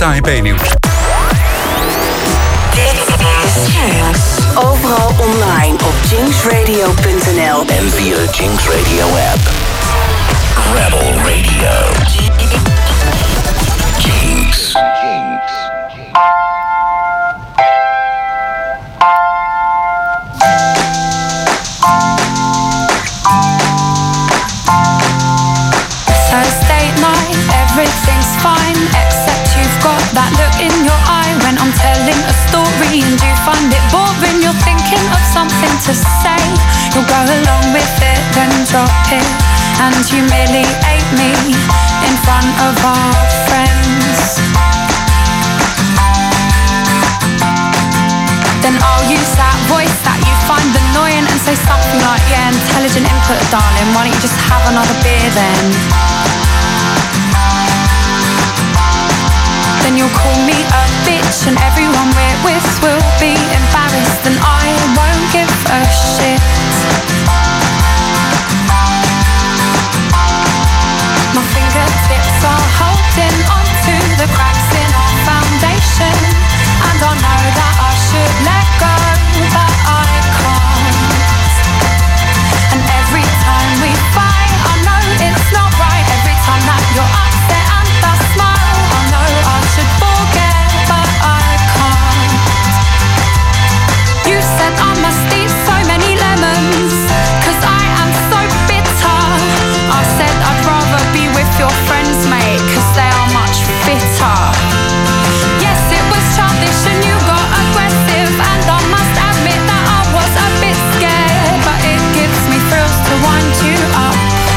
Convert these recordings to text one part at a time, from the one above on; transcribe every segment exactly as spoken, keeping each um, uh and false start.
het A N P-nieuws. Dit is Jinx. Overal online op jinx radio punt n l en via de Jinx Radio app. Rebel Radio. Jinx. Jinx. Thursday night, everything's fine, except you've got that look in your eye when I'm telling a story and you find it boring. You're thinking of something to say, you'll go along with it, then drop it and humiliate me in front of our friends. Then I'll use that voice that you find annoying and say something like, yeah, intelligent input, darling, why don't you just have another beer then? Then you'll call me a bitch and everyone we're with will be embarrassed and I won't give a shit. My fingertips are holding onto the cracks in our foundation, and I know that I should let go, but I can't. And every time we fight, I know it's not right. Every time that you're upset and I smile, I know I should forget, but I can't. You said I must eat so many lemons, 'cause I am so bitter. I said I'd rather be with your friends, mate, 'cause they are much fitter. Yes, it was childish and you got aggressive, and I must admit that I was a bit scared, but it gives me thrills to wind you up.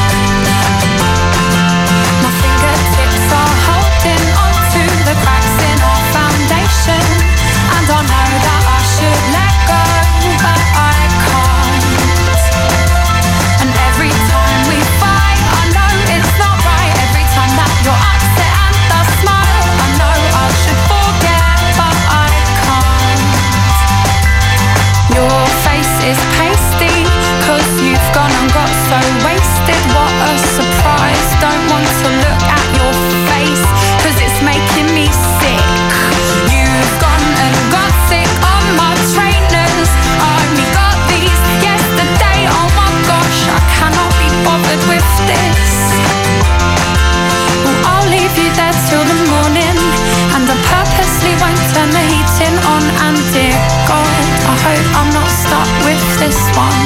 My fingertips are holding onto the cracks in our foundation, and I know that I should let go, but I can't. And every time we fight, I know it's not right. Every time that you're upset and I smile, I know I should forget, but I can't. Your face is pasty, 'cause you've gone and got so wasted. What a surprise, don't want to look at your face, 'cause it's making me sick. You've gone and got sick on my trainers, I only got these yesterday. Oh my gosh, I cannot be bothered with this. Well, I'll leave you there till the morning, and I purposely won't turn the heating on. And dear God, I hope I'm not stuck with this one.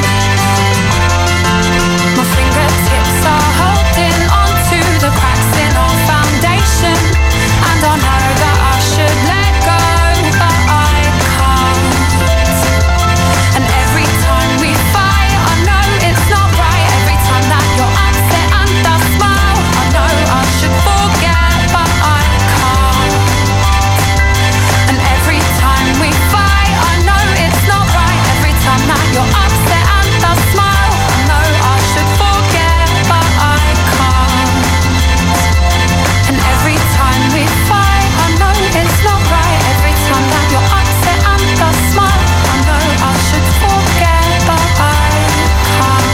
My fingertips are holding onto the cracks in our foundation, and I know that I should let go, but I can't. And every time we fight, I know it's not right. Every time that you're upset and I smile, I know I should forget, but I can't. And every time we fight, I know it's not right. Every time that you're upset and I smile, I know I should forget, but I can't. And every time we fight, I know it's not right. Every time that you're upset and I smile, I know I should forget, but I can't.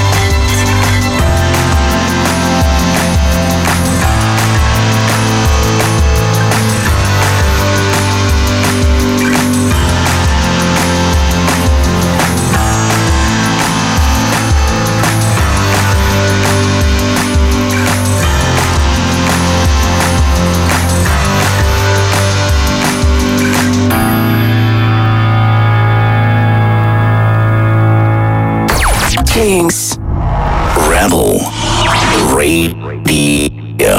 Jinx. Rebel Radio.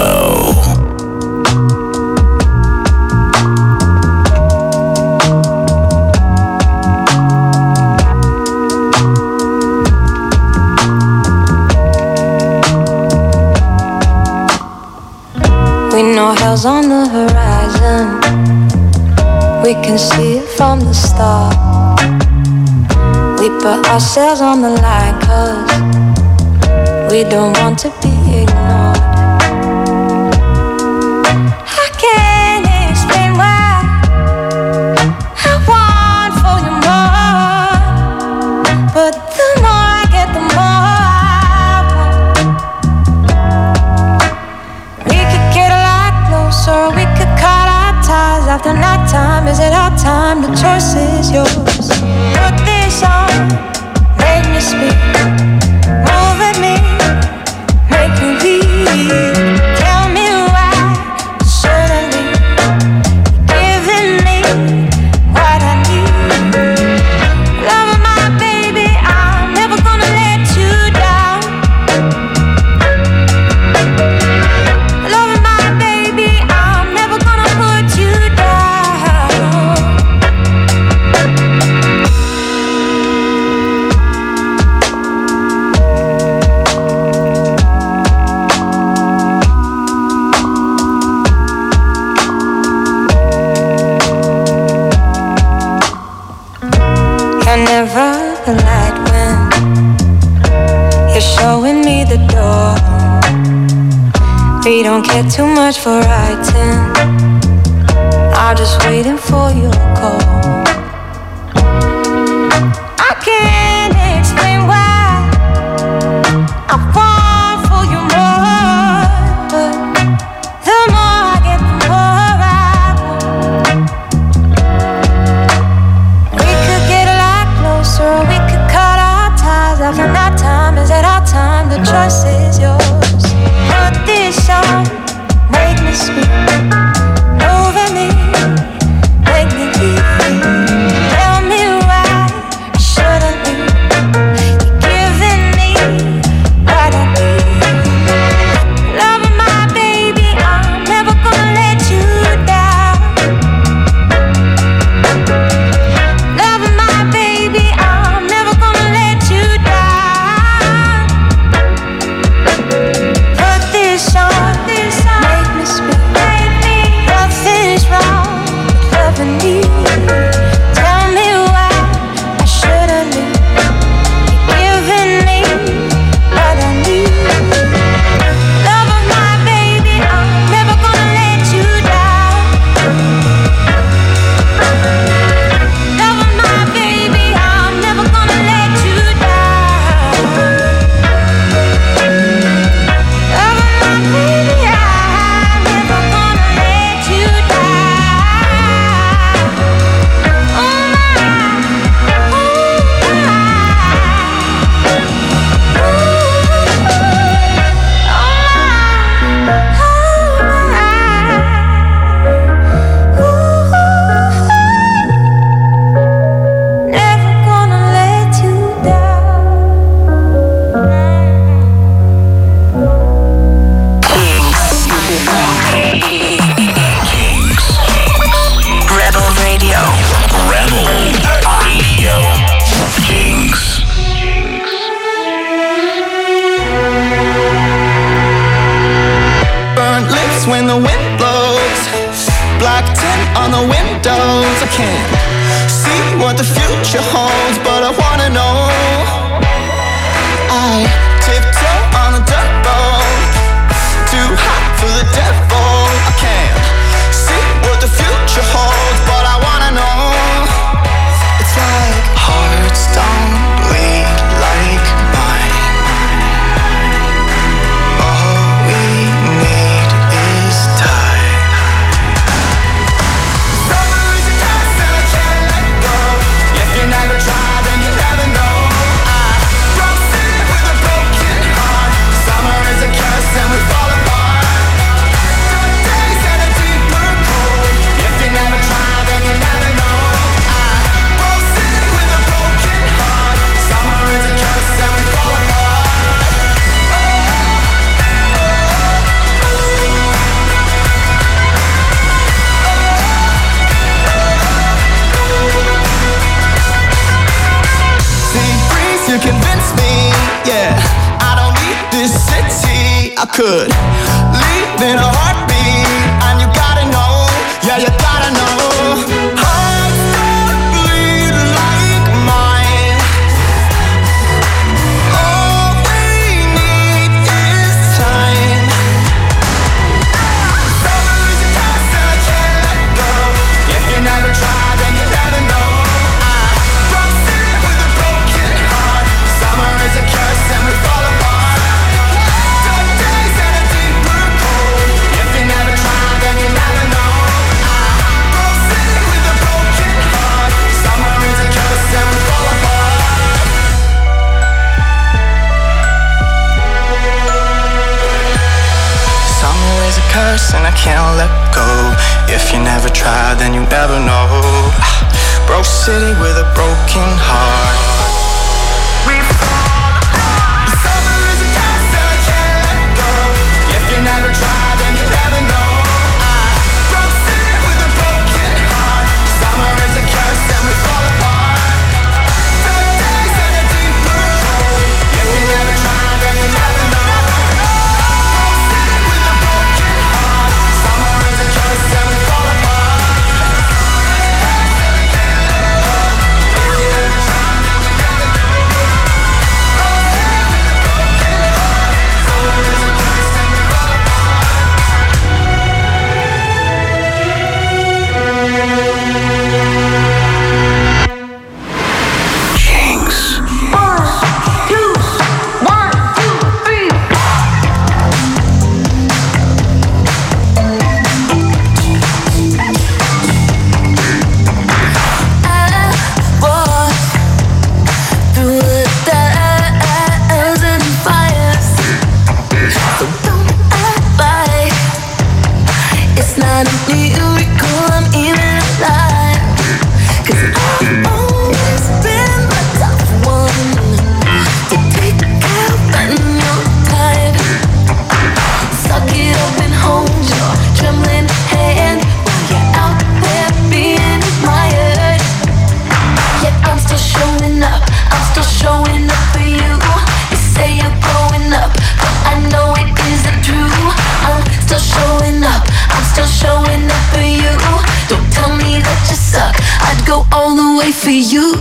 We know hell's on the horizon, we can see it from the start. We put ourselves on the line, 'cause we don't want to be ignored. I can't explain why I want for you more, but the more I get, the more I want. We could get a lot closer, we could cut our Is it our time? The choice is yours. Put this on, make me speak. Move with me, make me leave. Tell me why should I leave? You're giving me what I need. Love my baby, I'm never gonna let you down. Love my baby, I'm never gonna put you down. You're never the light when you're showing me the door. We don't care too much for writing. I'm just waiting for your call. I can't explain why I fall for you more, but the more I get, the more I want. We could get a lot closer, or we could cut our ties. I've got that time, is it our time? The choice is yours. Put this on, make me speak. Over me, make me leave. Tell me why I shouldn't leave. You're giving me what I need. Loving my baby, I'm never gonna let you down. Loving my baby, I'm never gonna let you down. Put this on, make me speak. Nothing's wrong with loving you. Tell me why I shouldn't leave. You're giving me what I need. Loving my baby, I'm never gonna let you down. Loving my baby, I'm never gonna let you down. Loving my baby, I'm never gonna let you down. Oh my, never gonna let you down. Rebel Radio. Rebel Radio. Jinx. Burnt lips when the wind blows. Black tint on the windows. I can't see what the future holds, but I wanna know. I tiptoe on a dirt road. Too hot for the devil. I can't see what the future holds, but I wanna know. It's like hearts don't bleed like mine. All we need is time. Summer is a curse and I can't let go. If you never try, then you never know. I broke in with a broken heart. Summer is a curse and we fall apart. Dark days and a deeper cold. If you never try, then you never know. I broke in with a broken heart. Summer is a curse and we fall apart. See, breeze, you convince me, yeah. I don't need this city. I could leave in a heartbeat, and you gotta know, yeah, you gotta know. Hearts don't bleed like mine. All we need is time. Summer is a curse and I can't let go. If you never try, then you never know. I broke in with a broken heart. Summer is a curse and we fall apart. Dark days and a deeper cold. If you can't let go. If you never try, then you never know. Broke city with a broken heart. We fall apart. Summer is a curse that I can't let go. If you never try, then you never know. Broke city with a broken heart. Summer is a curse and we fall apart. Dark days and a deeper cold. If you never try, then you never know. Broke city with a broken heart. Summer is a curse and we fall apart. For you.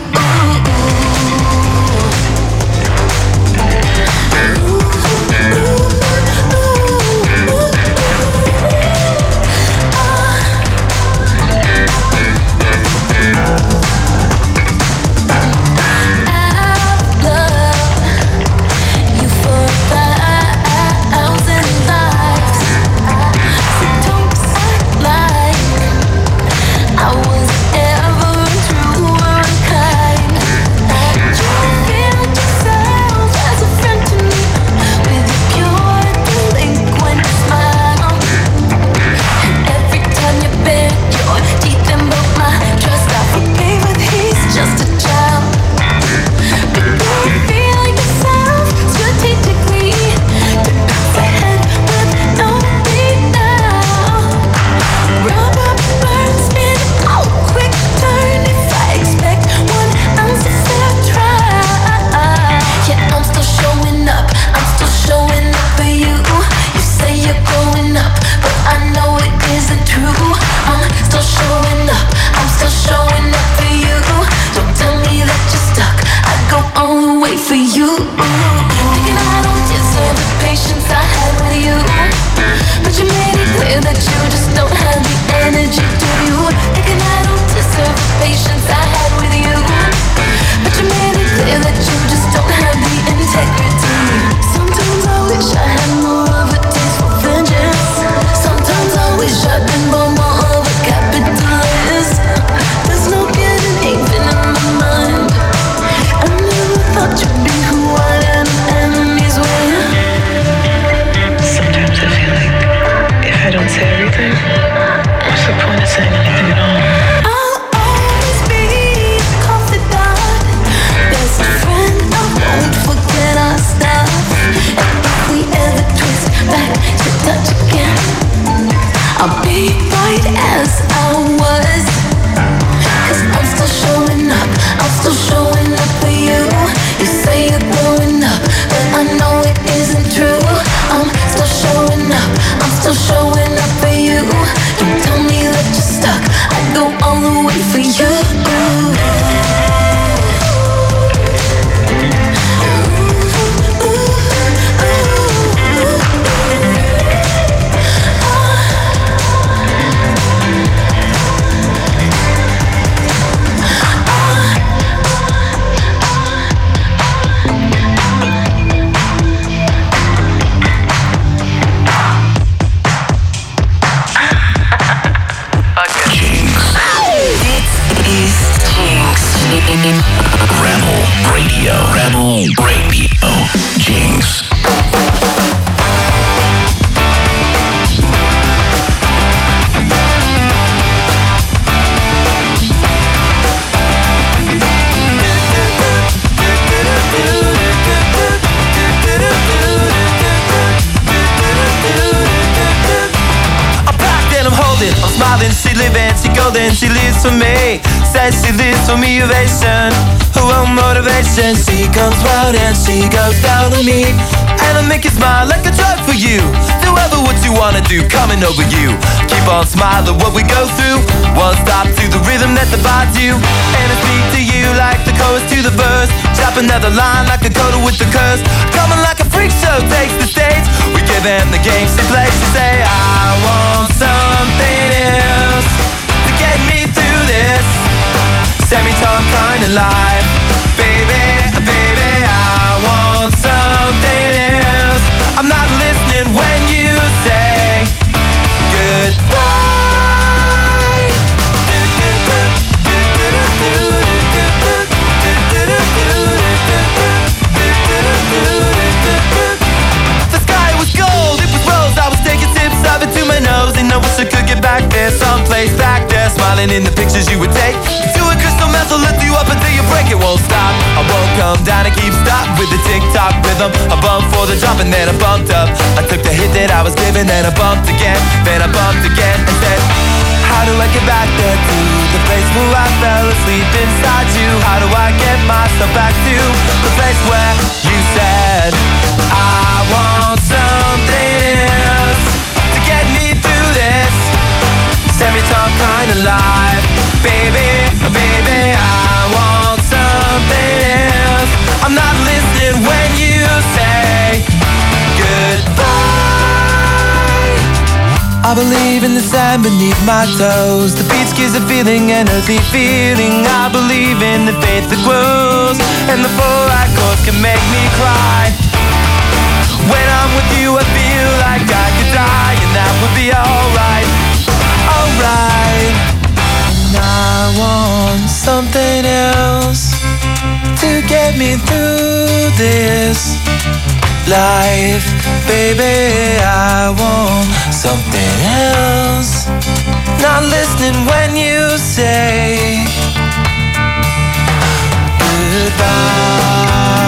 she living, she golden, she lives for me. Says she lives for me, ovation, her own motivation. She comes round and she goes down on me, and I make you smile like a drug for you. Do ever what you wanna do, coming over you. Keep on smiling what we go through. One stop to the rhythm that divides you, and I speak to you like the chorus to the verse. Drop another line like a coda with the curse. Coming like a freak show takes the stage. We give them the game she plays. She say, I want something else to get me through this semi-talk kind of life. Baby, baby, I want something else. I'm not listening when you say goodbye. The sky was gold, it was rose. I was taking sips of it to my nose, and I wish I could get back there, someplace back there, smiling in the pictures you would take. To a crystal meth, I'll lift you up until you break. It won't stop, I won't come down and keep stop with the tick-tock rhythm. I bumped for the drop and then I bumped up. I took the hit that I was given, then I bumped again, then I bumped again and said, how do I get back there to the place where I fell asleep inside you? How do I get myself back to the place where you said I want something else to get me through this semi-talk kind of life. Baby, baby, I want something else. I'm not listening when you say goodbye. I believe in the sand beneath my toes. The beach gives a feeling, an earthly feeling. I believe in the faith that grows, and the four chords can make me cry. When I'm with you, I feel like I could die, and that would be alright, alright. And I want something else to get me through this life. Baby, I want something else. Not listening when you say goodbye.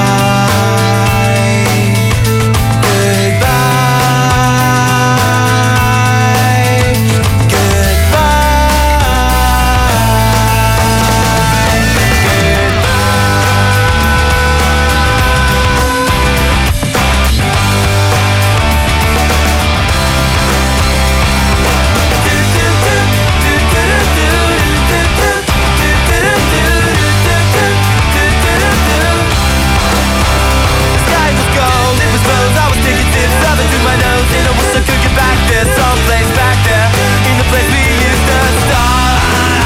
Someplace back there, in the place we used to start.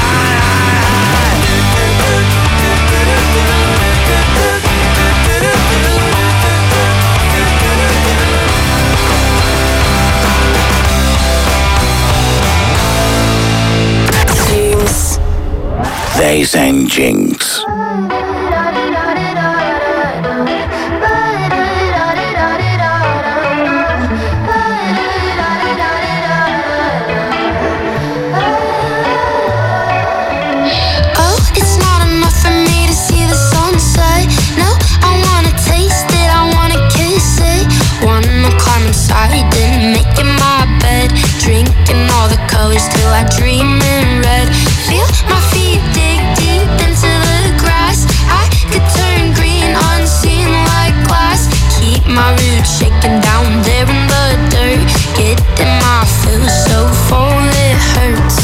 Jinx. Wij zijn Jinx. Drinking all the colors till I dream in red. Feel my feet dig deep into the grass. I could turn green unseen like glass. Keep my roots shaking down there in the dirt. Getting my fill so full it hurts.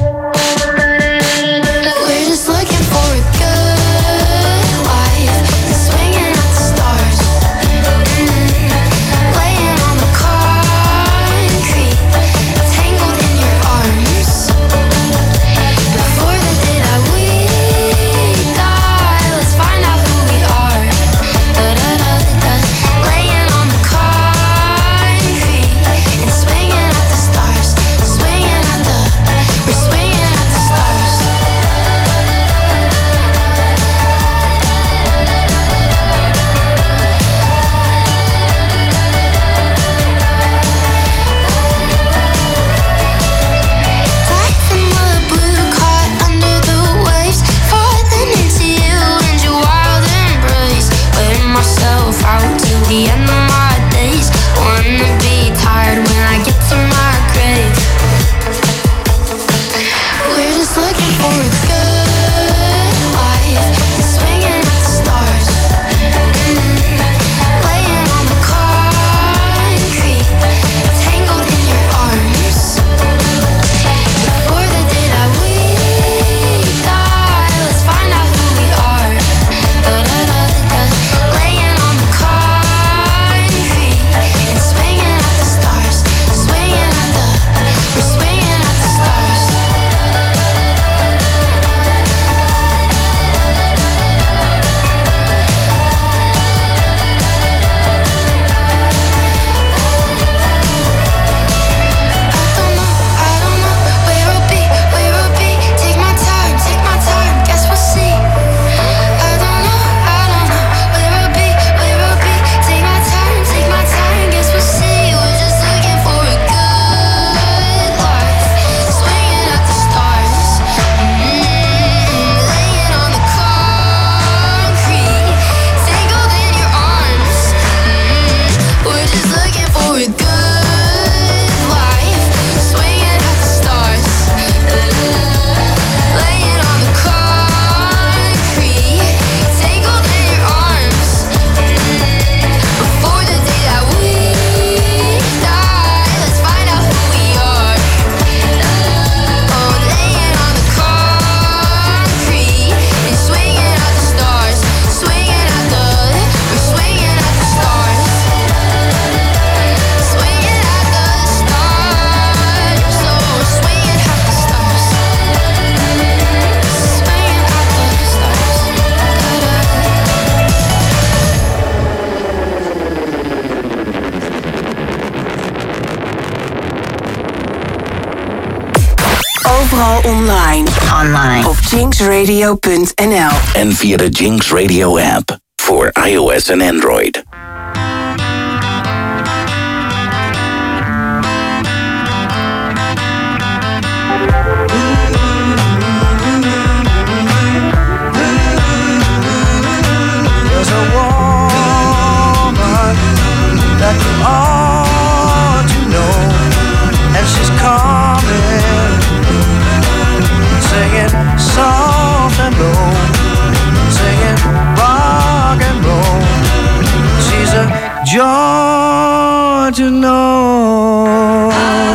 We're just looking for a good life, swinging at the stars. Mm-hmm. Laying on the concrete, tangled in your arms. online. Online. Op jinx radio punt n l. En via de Jinx Radio app voor iOS en Android. There's a woman that you ought to know, and she's coming, singing soft and low, singing rock and roll. She's a joy to know.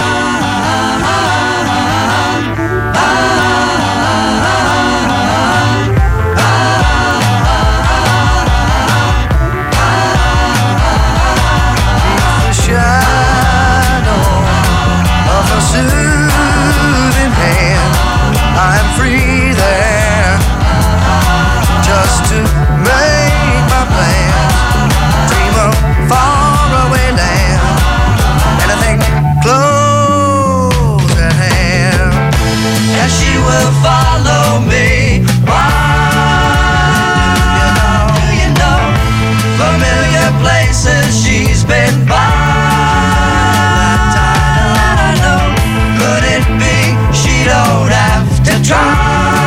Soothing hand, I'm free there, just to make my plans, dream of faraway land, anything close at hand, and she will follow me. Why? You know, you know, familiar places she's been by. Don't have to try.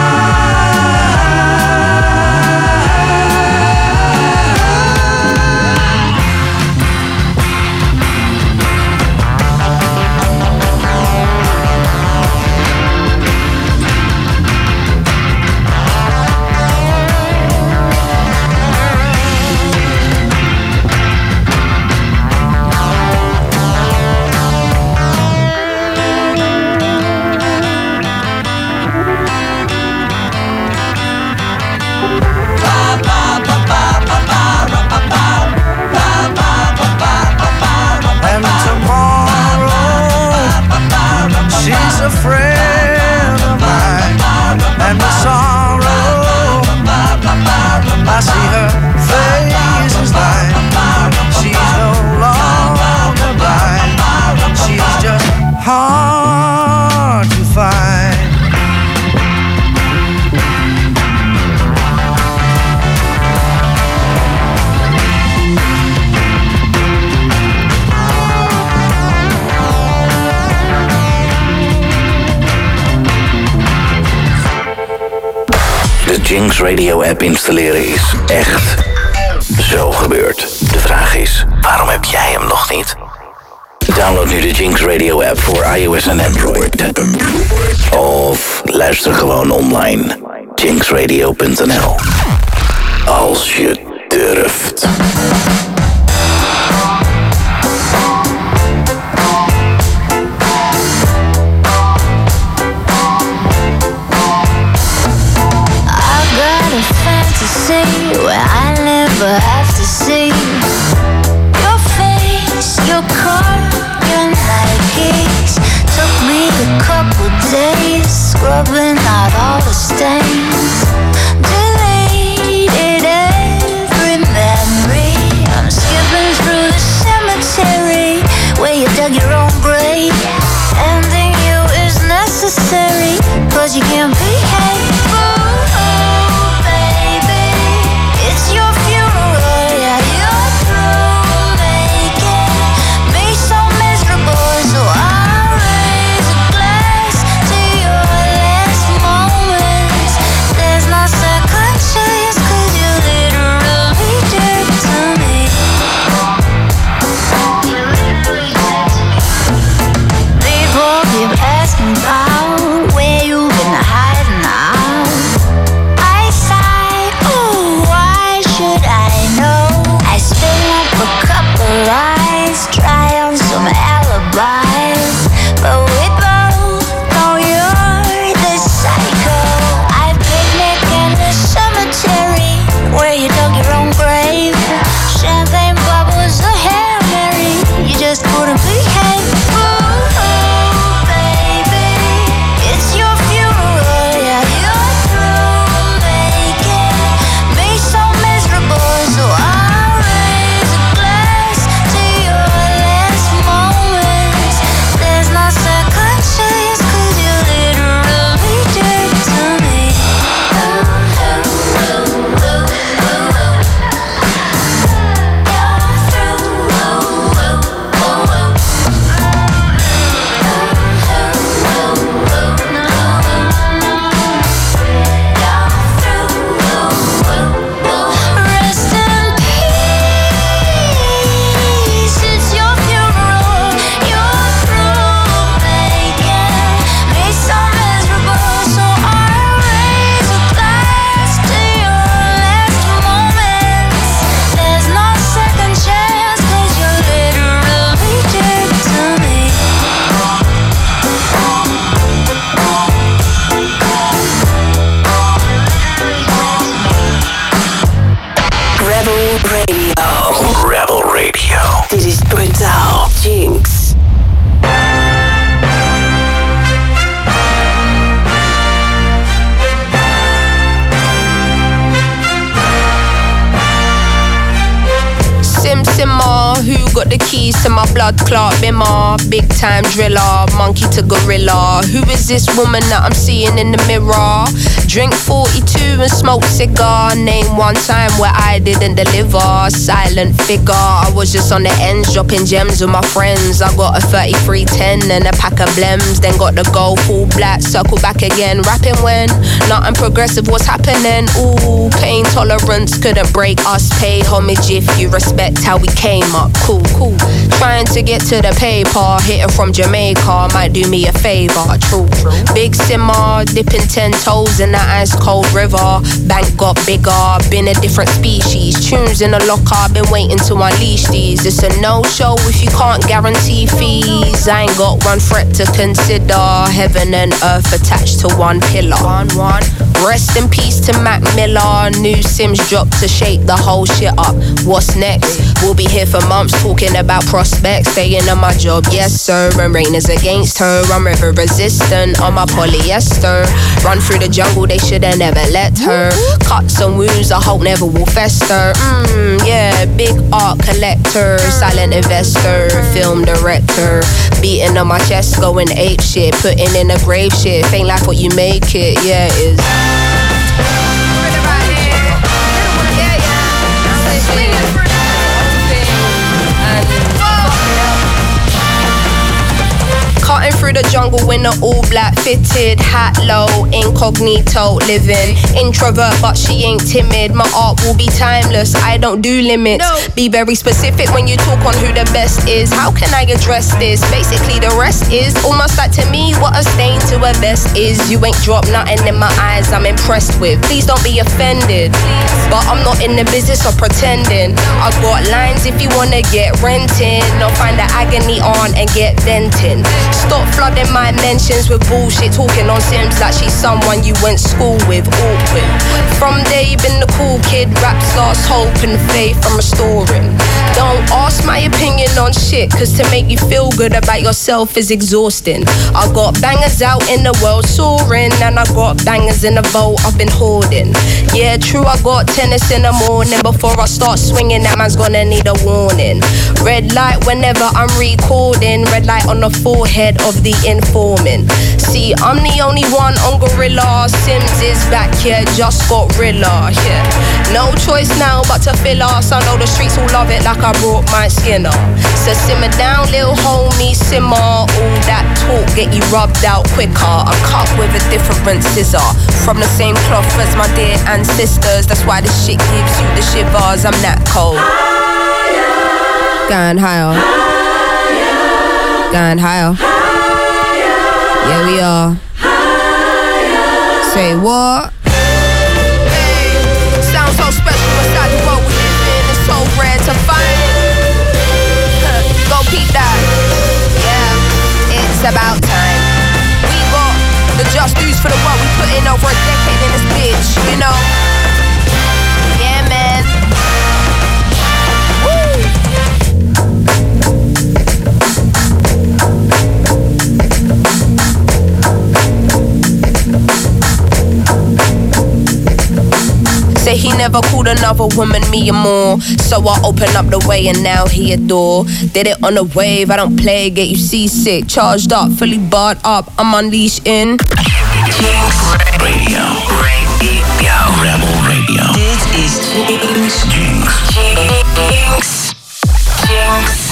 She's a friend of mine, and with sorrow I see her face is light. She's no longer blind, she's just hard to find. De Jinx Radio app installeren is echt zo gebeurd. De vraag is, waarom heb jij hem nog niet? Download nu de Jinx Radio app voor iOS en Android. Of luister gewoon online. jinx radio punt n l. Als je durft. Where I never have to see your face, your car, your Nikes. Took me a couple days scrubbing out all the stains. Deleted every memory. I'm skipping through the cemetery where you dug your own grave. Ending you is necessary, cause you can't behave. Your funeral, yeah, you're through making me so miserable. So I raise a glass to your last moments. There's no second chance, cause you literally did to me. You literally did to me. People keep asking about where you've been hiding out. Radio. Rebel Radio. Dit is Brutaal Jinx. Sim Simmer, who got the keys to my blood clot bimmer? Big time driller, monkey to gorilla. Who is this woman that I'm seeing in the mirror? Drink forty-two and smoke cigar. Name one time where I didn't deliver. Silent figure, I was just on the ends dropping gems with my friends. I got a thirty-three ten and a pack of blems. Then got the gold full black, circle back again. Rapping when nothing progressive, what's happening? Ooh, pain tolerance couldn't break us. Pay homage if you respect how we came up. Cool, cool. Trying to get to the paper. Hitting from Jamaica might do me a favor. True, big simmer, dipping ten toes in the ice cold river. Bank got bigger, been a different species. Tunes in the locker, been waiting to unleash these. It's a no-show if you can't guarantee fees. I ain't got one threat to consider. Heaven and earth attached to one pillar. One, one. Rest in peace to Mac Miller. New Sims dropped to shake the whole shit up. What's next? We'll be here for months talking about prospects. Staying on my job, yes sir. And rain is against her. I'm river resistant on my polyester. Run through the jungle, they should've never let her. Cuts and wounds I hope never will fester. Mmm, yeah, big art collector. Silent investor, film director. Beating on my chest, going ape shit. Putting in a grave shit. Ain't like what you make it, yeah it is. Cutting through the jungle in an all-black fitted hat low, incognito living. Introvert but she ain't timid. My art will be timeless, I don't do limits. No. Be very specific when you talk on who the best is. How can I address this? Basically the rest is almost like to me what a stain to a vest is. You ain't dropped nothing in my eyes I'm impressed with. Please don't be offended, but I'm not in the business of pretending. I got lines if you wanna get renting, or find the agony on and get venting. Stop flooding my mentions with bullshit. Talking on Sims like she's someone you went school with. Awkward. From day been the cool kid. Raps lost hope and faith I'm restoring. Don't ask my opinion on shit, cause to make you feel good about yourself is exhausting. I got bangers out in the world soaring, and I got bangers in the vault I've been hoarding. Yeah true, I got tennis in the morning. Before I start swinging, that man's gonna need a warning. Red light whenever I'm recording. Red light on the forehead of the informant. See, I'm the only one on Gorilla. Sims is back here, just got Rilla. Yeah, no choice now but to fill us. I know the streets will love it like I brought my skin up. So simmer down, little homie, simmer. All that talk get you rubbed out quicker. I cut with a different scissor, from the same cloth as my dear ancestors. That's why this shit gives you the shivers. I'm that cold. Going higher. Going higher. Yeah, we are. Higher. Say what? Hey, sounds so special inside the world we live in. It's so rare to find. Huh, go peep that. Yeah, it's about time. We got the just dues for the work we put in over a decade in this bitch, you know? Yeah, man. Woo! Say he never called another woman me and more. So I open up the way and now he adore. Did it on the wave, I don't play, get you seasick. Charged up, fully barred up, I'm unleashed in Jinx Radio. Radio. Rebel Radio. Dit is Jinx. Jinx. Jinx. Jinx.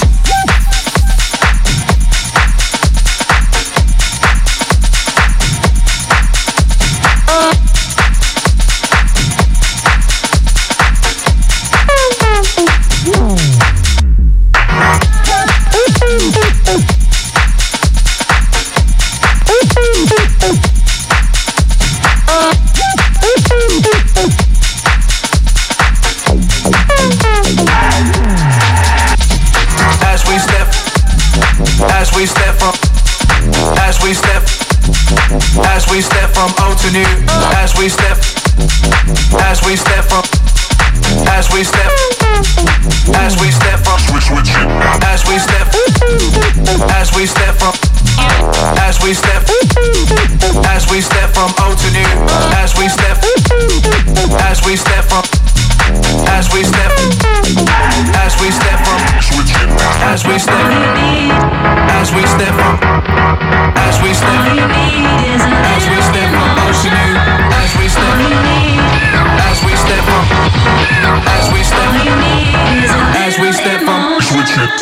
As we step from old to new, as we step, As we step from, as we step, as we step from, switch, switch it. As we step, as we step from, as we step, as we step from old to new. As we step, as we step from, as we step, as we step from, switch it. As we step, as we step from, as we step, as we step from old to new. As we step, as we step from, as we step, as we step from, switch it.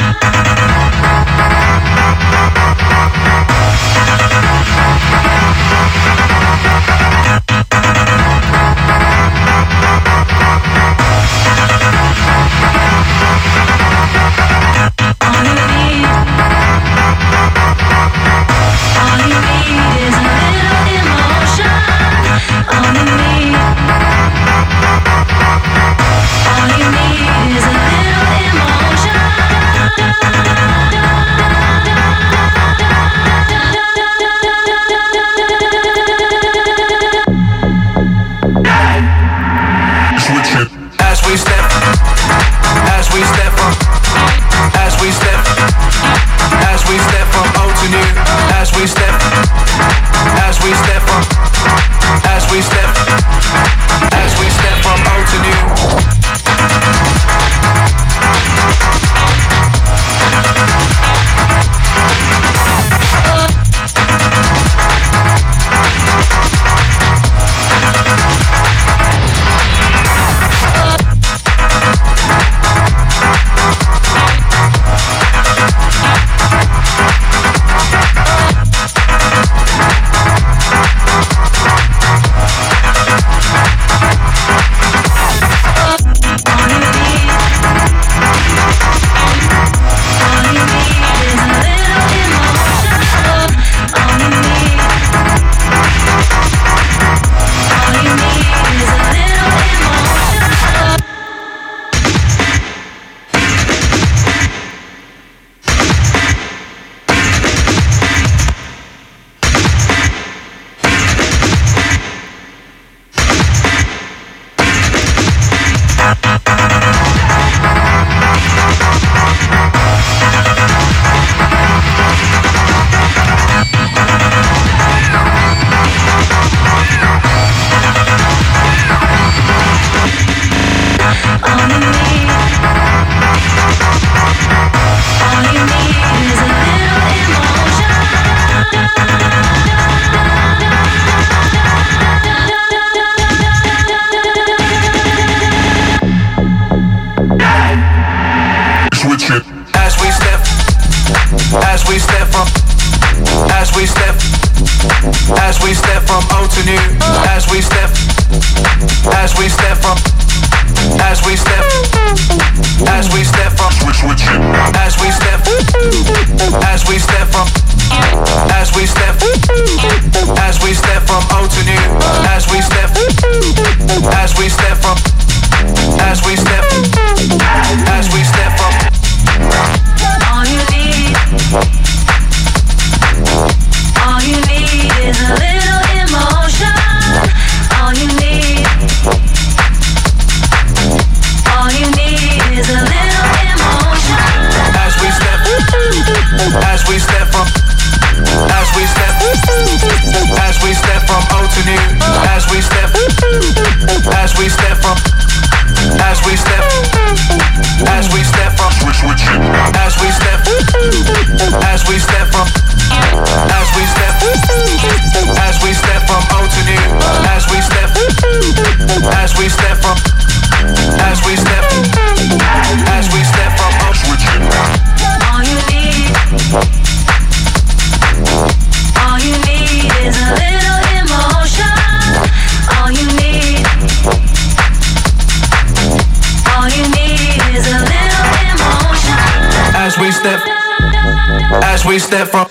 As we step from,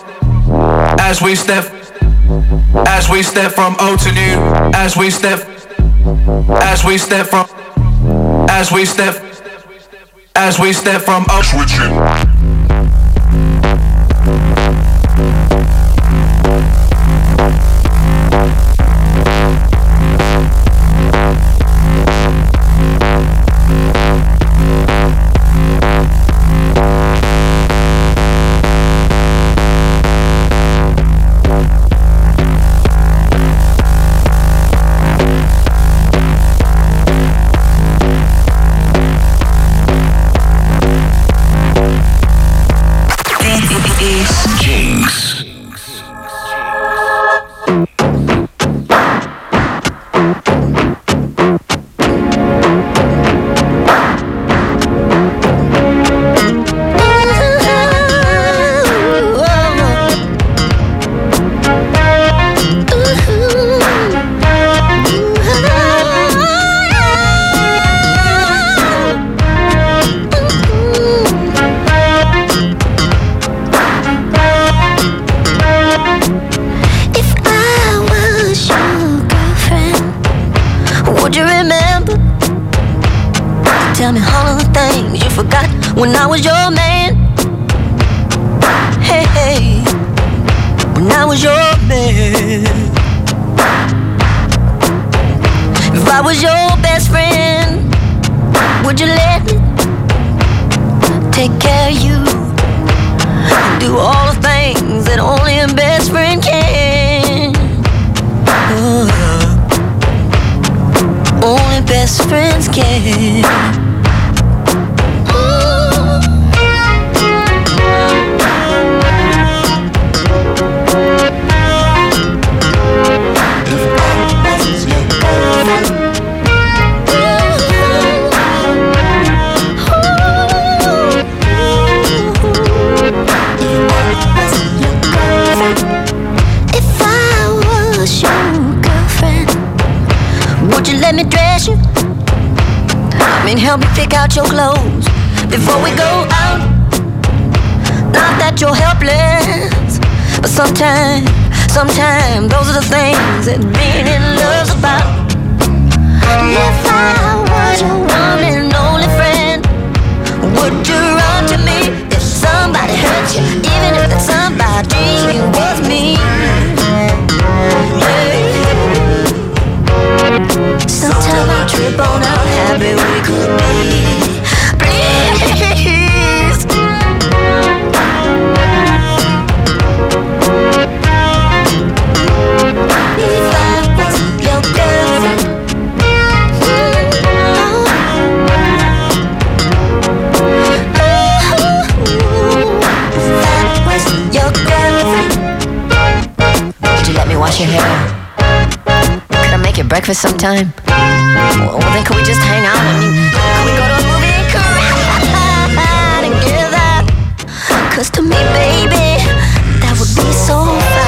as we step, as we step from old to new. As we step, as we step from, as we step, as we step from old. Switch it. you remember? Tell me all of the things you forgot when I was your man. Hey, hey, when I was your man. If I was your best friend, would you let me take care of you and do all the things that only a best friend can? Oh, only best friends can. Let me dress you. I mean, help me pick out your clothes before we go out. Not that you're helpless, but sometimes, sometimes those are the things that being in love's about. If I was your one and only friend, would you run to me if somebody hurt you, even if that somebody was me? Hey. Sometimes I trip on how happy we could be. Please. If I was your girlfriend, if I was your girlfriend, would you let me wash your hair? Make your breakfast sometime. Well, then could we just hang out? I mean, could we go to a movie and cry together? Cause to me, baby, that would be so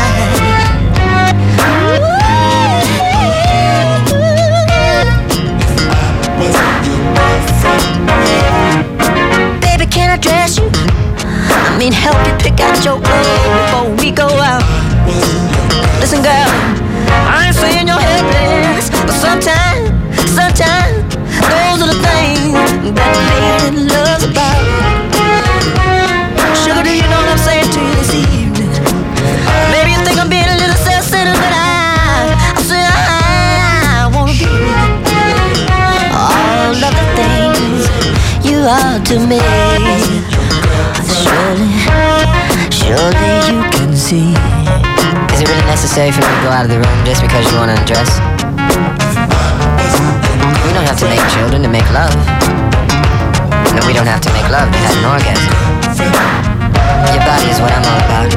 fine. Baby, can I dress you? I mean, help you pick out your clothes before we go out. Listen, girl, I ain't saying you're helpless, but sometimes, sometimes, those are the things that being in love's about. Sugar, do you know what I'm saying to you this evening? Maybe you think I'm being a little self-centered, but I, I say I wanna be all of the things you are to me. Surely, surely you can see. Is it really necessary for me to go out of the room just because you want to undress? We don't have to make children to make love. No, we don't have to make love to have an orgasm. Your body is what I'm all about.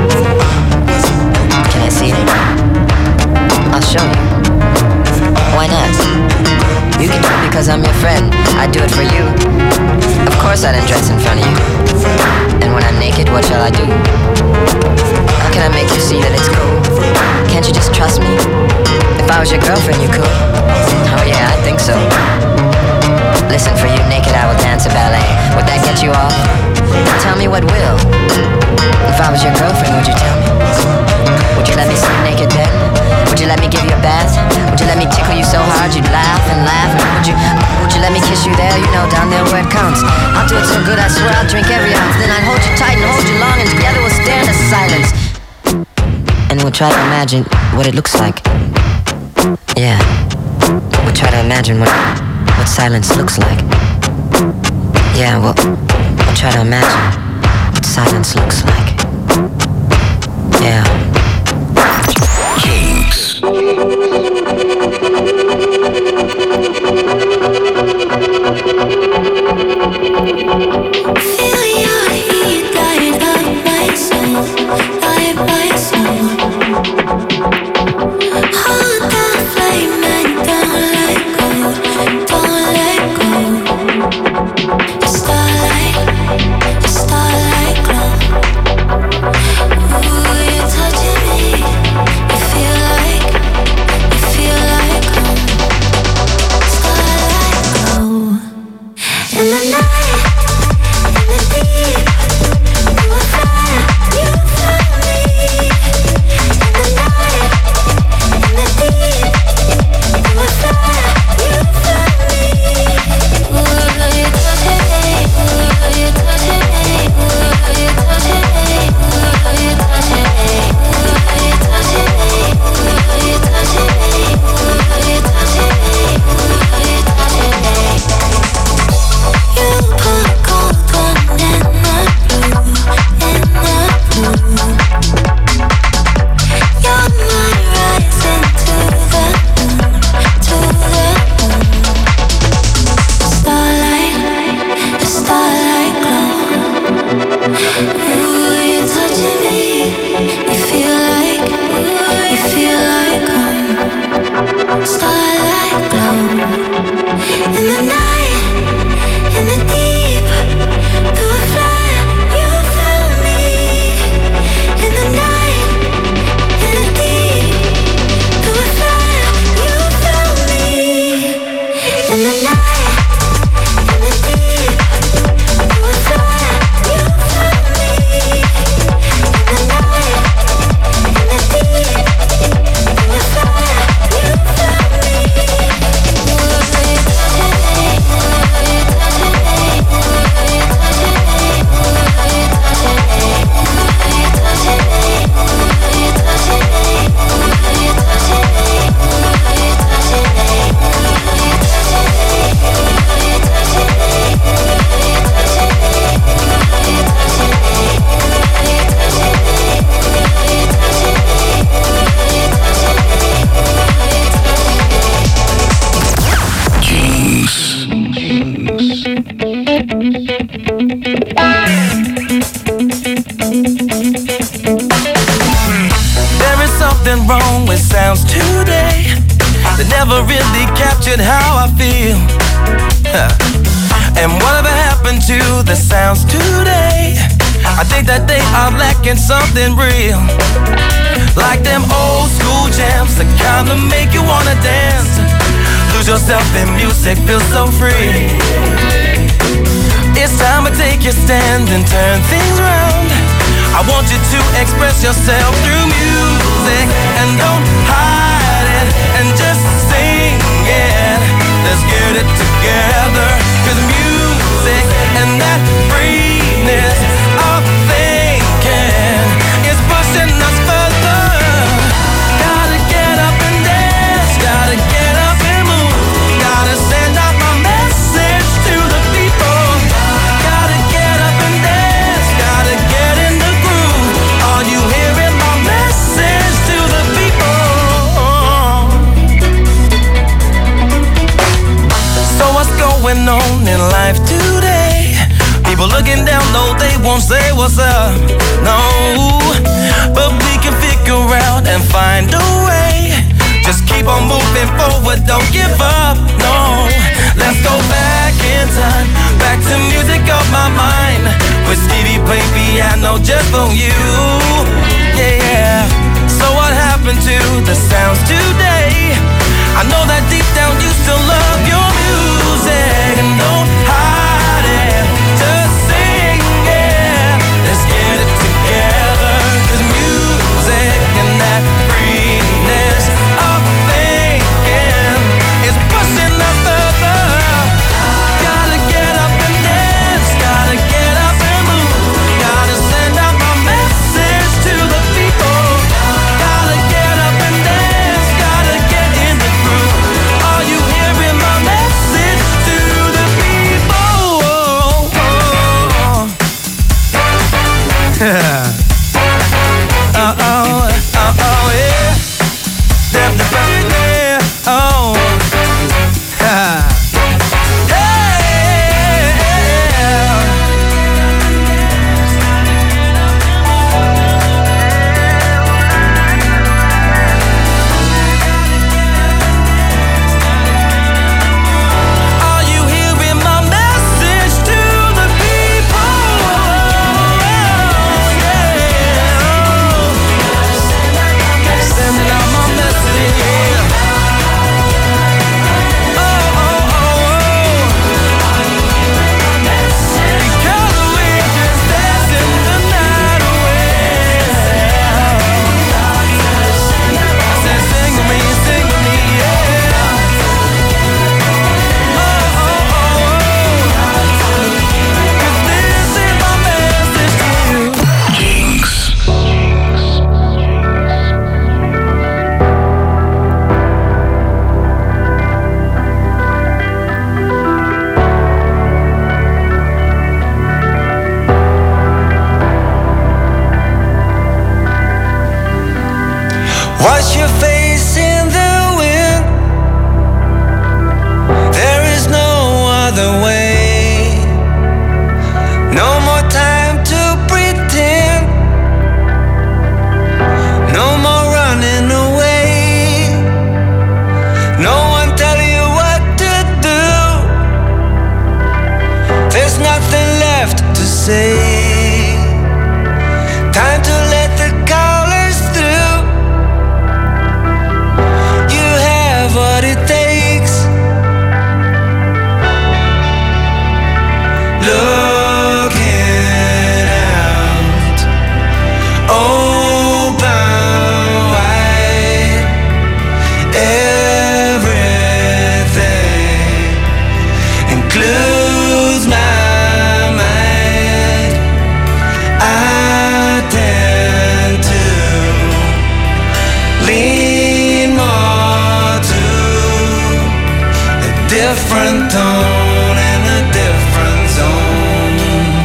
Can I see it? I'll show you. Why not? You can do it because I'm your friend. I'd do it for you. Of course I'd undress in front of you. And when I'm naked, what shall I do? How can I make you see that it's cool? Can't you just trust me? If I was your girlfriend, you could. Oh yeah, I think so. Listen, for you naked, I will dance a ballet. Would that get you off? Tell me what will. If I was your girlfriend, would you tell me? Would you let me see you naked then? Would you let me give you a bath? Would you let me tickle you so hard you'd laugh and laugh? And would you, would you let me kiss you there, you know, down there where it counts? I'll do it so good, I swear I'll drink every ounce. Then I'd hold you tight and hold you long, and together we'll stare into silence. And we'll try to imagine what it looks like. Yeah, we'll try to imagine what, what silence looks like. Yeah, we'll, we'll try to imagine what silence looks like. Yeah. Jinx. Feel your heat light up my soul, light my soul. Hold the flame and don't let go, don't let go. The starlight, the starlight glow. Ooh, you touch Starlight glow in the night, in the deep. Through a fire, you found me. In the night, in the deep. Through a fire, you found me. In the night, in the deep. Through a fire, you found me. In the night, in the deep. Through a fire, you found me. There is something wrong with sounds today. They never really captured how I feel. Huh. And whatever happened to the sounds today? I think that they are lacking something real. Like them old school jams, the kind that make you wanna dance. Lose yourself in music, feel so free. It's time to take your stand and turn things around. I want you to express yourself through music. And don't hide it, and just sing it. Let's get it together. Cause music and that freeness of thinking is pushing us further. Gotta get up and dance, gotta get up and move. Gotta send out my message to the people. Gotta get up and dance, gotta get in the groove. Are you hearing my message to the people? So what's going on in life today? People looking down, though they won't say what's up. No, but we can figure out and find a way. Just keep on moving forward, don't give up, no. Let's go back in time, back to music of my mind. With Stevie play piano just for you, yeah, yeah. So what happened to the sounds today? I know that deep down you still love your music. And don't hide it, just sing it. Let's get it together. Cause music and that freeness of thinking is pushing us further. Gotta get up and dance, gotta get up and move. Gotta send out my message to the people. Gotta get up and dance, gotta get in say. Time to let the colors through. You have what it takes. Looking out, open wide, everything includes my mind. I tend to lean more to a different tone and a different zone.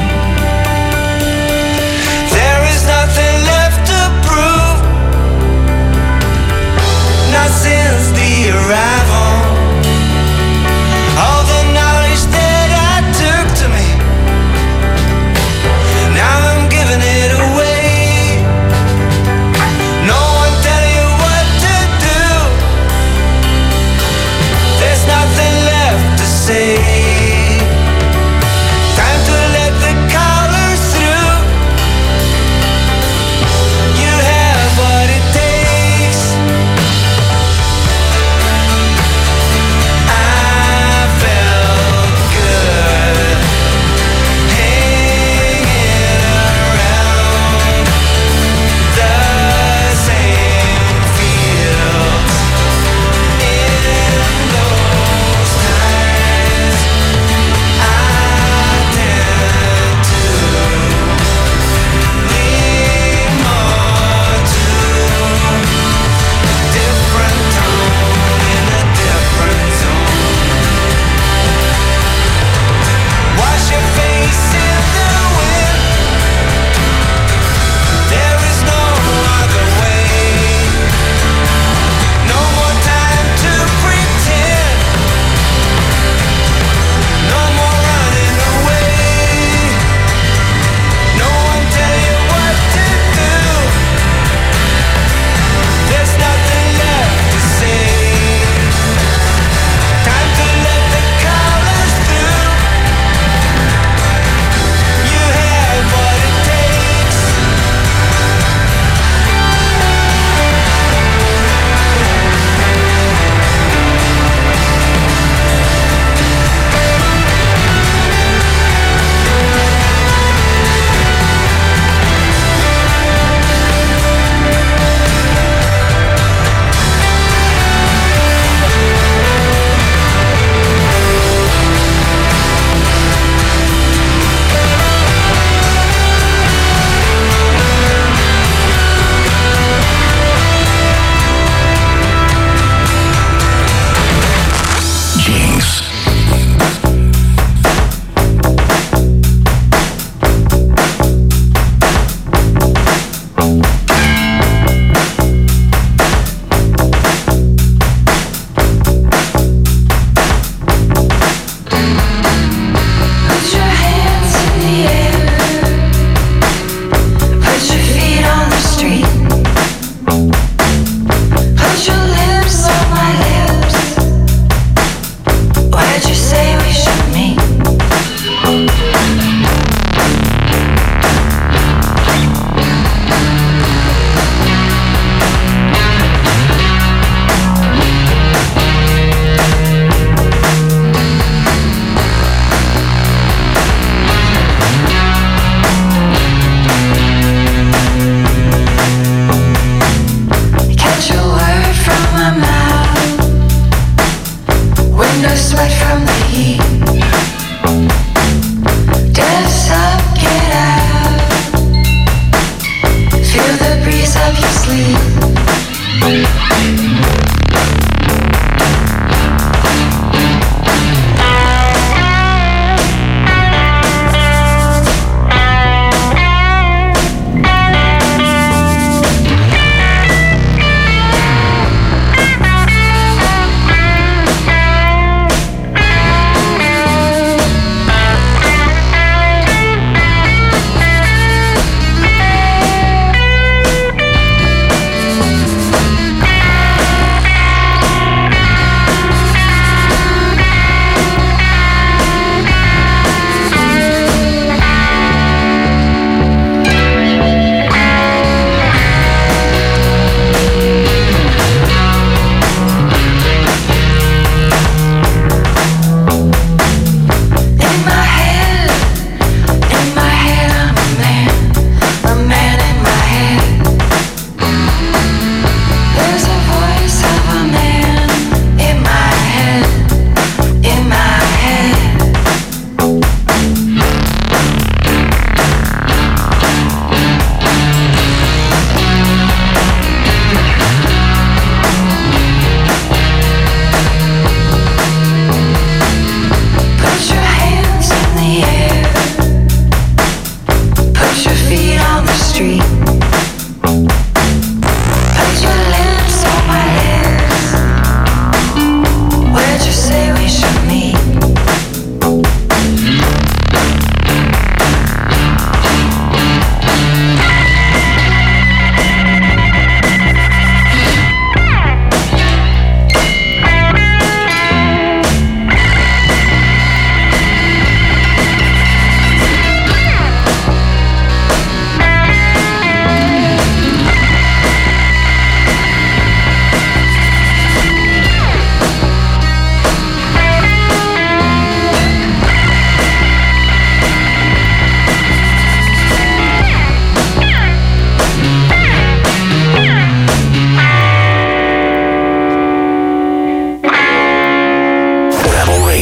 There is nothing left to prove, not since the arrival. All the knowledge that I took to me, now I'm giving it away. No one tell you what to do. There's nothing left to say.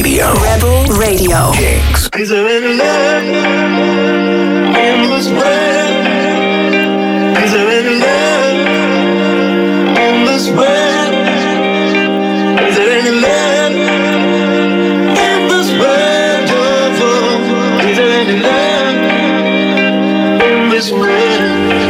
Radio. Rebel Radio. Jinx. Is there any love in this world? Is there any love in this world? Is there any love in this world? Oh, oh. Is there any love in this world?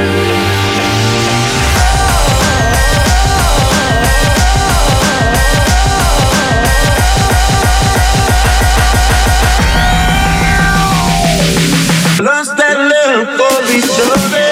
Lost that love for each other.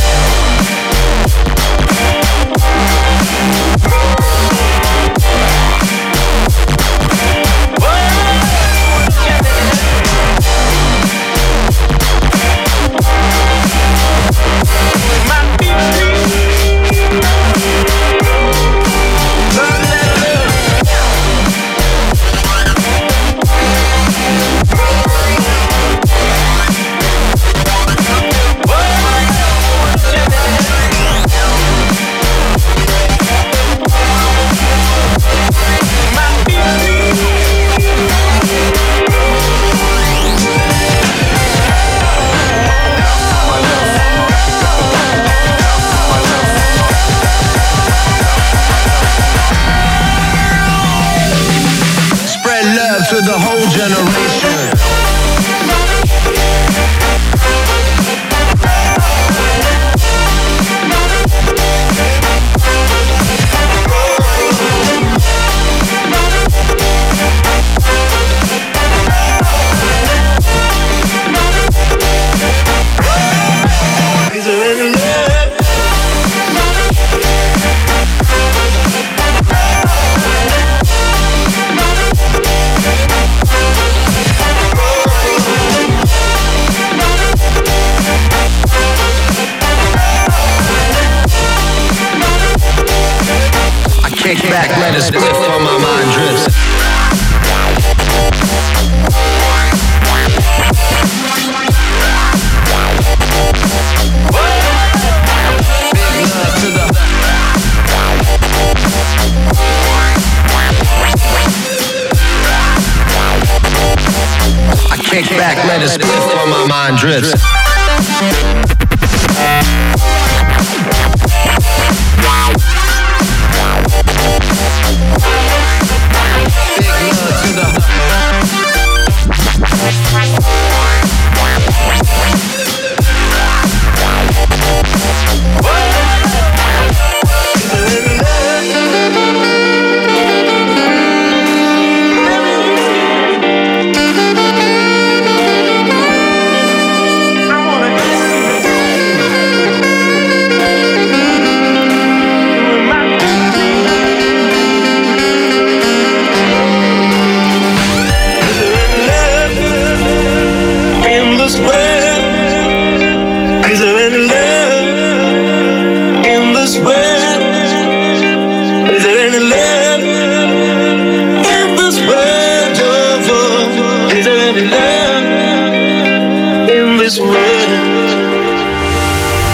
To the whole generation. Is there any love? Kick back, let us spliff while my mind drifts. Big love to the I kick back, let us spliff while my mind drifts.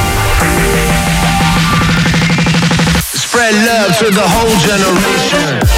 Spread love to the whole generation.